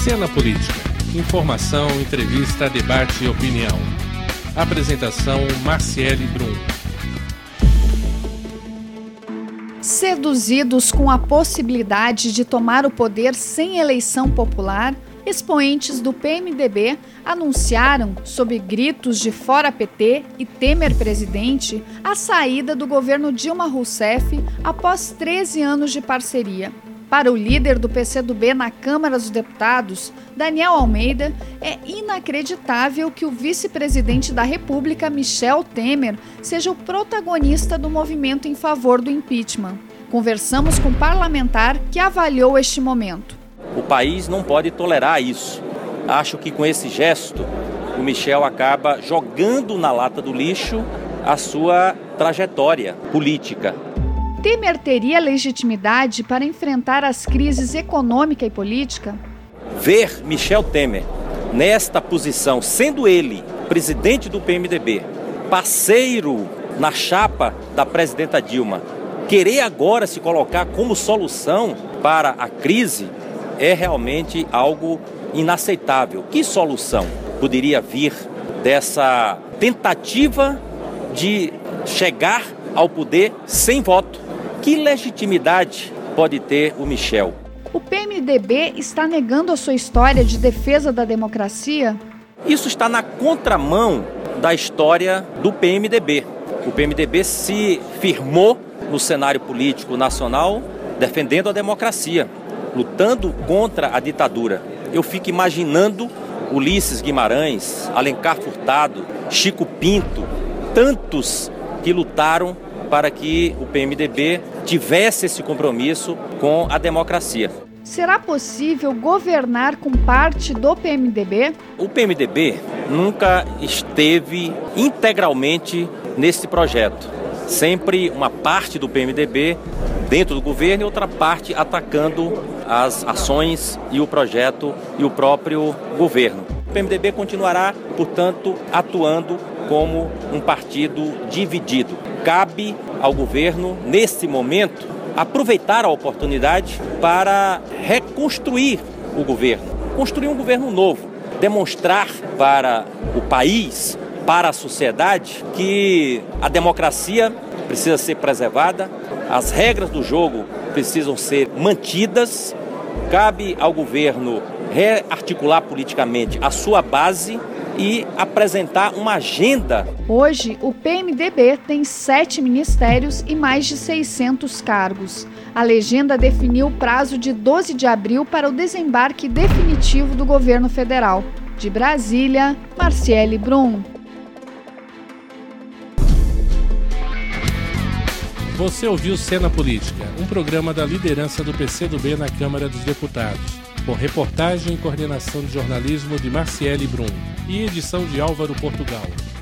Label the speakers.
Speaker 1: Cena Política. Informação, entrevista, debate e opinião. Apresentação Marciele Brum.
Speaker 2: Seduzidos com a possibilidade de tomar o poder sem eleição popular, expoentes do PMDB anunciaram, sob gritos de fora PT e Temer presidente, a saída do governo Dilma Rousseff após 13 anos de parceria. Para o líder do PCdoB na Câmara dos Deputados, Daniel Almeida, é inacreditável que o vice-presidente da República, Michel Temer, seja o protagonista do movimento em favor do impeachment. Conversamos com um parlamentar que avaliou este momento.
Speaker 3: O país não pode tolerar isso. Acho que com esse gesto, o Michel acaba jogando na lata do lixo a sua trajetória política.
Speaker 2: Temer teria legitimidade para enfrentar as crises econômica e política?
Speaker 3: Ver Michel Temer nesta posição, sendo ele presidente do PMDB, parceiro na chapa da presidenta Dilma, querer agora se colocar como solução para a crise é realmente algo inaceitável. Que solução poderia vir dessa tentativa de chegar ao poder sem voto? Que legitimidade pode ter o Michel?
Speaker 2: O PMDB está negando a sua história de defesa da democracia?
Speaker 3: Isso está na contramão da história do PMDB. O PMDB se firmou no cenário político nacional defendendo a democracia, lutando contra a ditadura. Eu fico imaginando Ulisses Guimarães, Alencar Furtado, Chico Pinto, tantos que lutaram para que o PMDB tivesse esse compromisso com a democracia.
Speaker 2: Será possível governar com parte do PMDB?
Speaker 3: O PMDB nunca esteve integralmente nesse projeto. Sempre uma parte do PMDB dentro do governo e outra parte atacando as ações e o projeto e o próprio governo. O PMDB continuará, portanto, atuando como um partido dividido. Cabe ao governo, nesse momento, aproveitar a oportunidade para reconstruir o governo, construir um governo novo, demonstrar para o país, para a sociedade, que a democracia precisa ser preservada, as regras do jogo precisam ser mantidas, cabe ao governo rearticular politicamente a sua base e apresentar uma agenda.
Speaker 2: Hoje, o PMDB tem 7 ministérios e mais de 600 cargos. A legenda definiu o prazo de 12 de abril para o desembarque definitivo do governo federal. De Brasília, Marciele Brum.
Speaker 1: Você ouviu Cena Política, um programa da liderança do PCdoB na Câmara dos Deputados, com reportagem e coordenação de jornalismo de Marciele Brum e edição de Álvaro Portugal.